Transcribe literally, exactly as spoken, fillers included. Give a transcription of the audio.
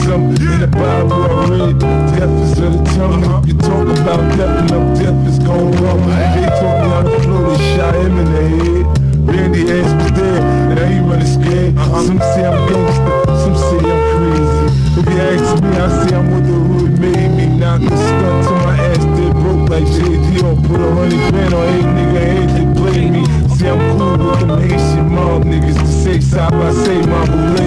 something in the Bible I read. Death is of the tongue. If you talk about death, enough death is gon' come. They taught me how to flow, they shot him in the head. Randy ass was there, and I ain't running scared. Some say I'm gangster, some say I'm crazy. If you ask me, I say I'm what the hood made me. Knock a stunt to my ass, dead broke like J D. Or put a hundred grand on eight nigga head, they play me. See I'm cool with them Haitian mob niggas to say side by side, my boo.